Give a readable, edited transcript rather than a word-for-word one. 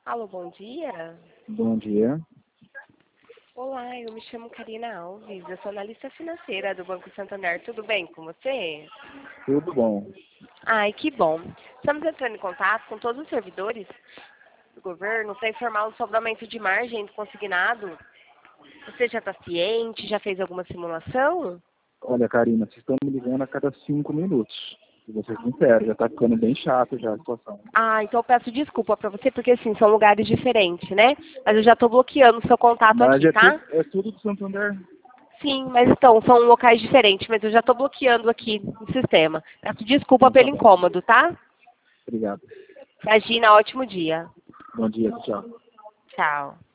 Alô, bom dia. Bom dia. Olá, eu me chamo Karina Alves, eu sou analista financeira do Banco Santander. Tudo bem com você? Tudo bom. Ai, que bom. Estamos entrando em contato com todos os servidores do governo para informá-los sobre o aumento de margem do consignado. Você já está ciente? Já fez alguma simulação? Olha, Karina, vocês estão me ligando a cada 5 minutos. Se vou ser sincero, já está ficando bem chato já a situação. Ah, então eu peço desculpa para você, porque assim, são lugares diferentes, né? Mas eu já estou bloqueando o seu contato Mas aqui, tá? é tudo do Santander. Sim, mas então, são locais diferentes, mas eu já estou bloqueando aqui no sistema. Peço desculpa Então tá pelo bom. incômodo, tá? Obrigado. Imagina, ótimo dia. Bom dia, tchau. Tchau.